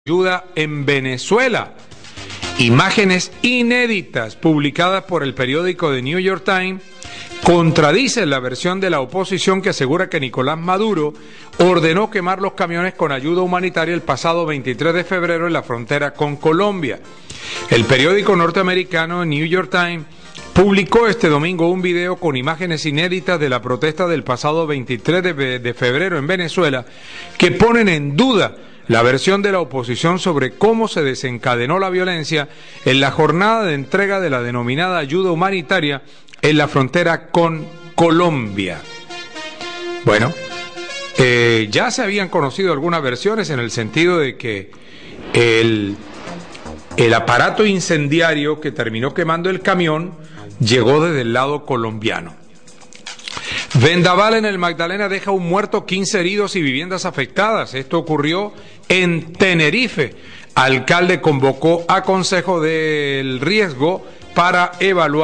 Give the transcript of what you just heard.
Ayuda en Venezuela. Imágenes inéditas publicadas por el periódico The New York Times contradicen la versión de la oposición que asegura que Nicolás Maduro ordenó quemar los camiones con ayuda humanitaria el pasado 23 de febrero en la frontera con Colombia. El periódico norteamericano New York Times publicó este domingo un video con imágenes inéditas de la protesta del pasado 23 de febrero en Venezuela que ponen en duda la versión de la oposición sobre cómo se desencadenó la violencia en la jornada de entrega de la denominada ayuda humanitaria en la frontera con Colombia. Bueno, ya se habían conocido algunas versiones en el sentido de que el aparato incendiario que terminó quemando el camión llegó desde el lado colombiano. Vendaval en el Magdalena deja un muerto, 15 heridos y viviendas afectadas. Esto ocurrió en Tenerife. Alcalde convocó a Consejo del Riesgo para evaluar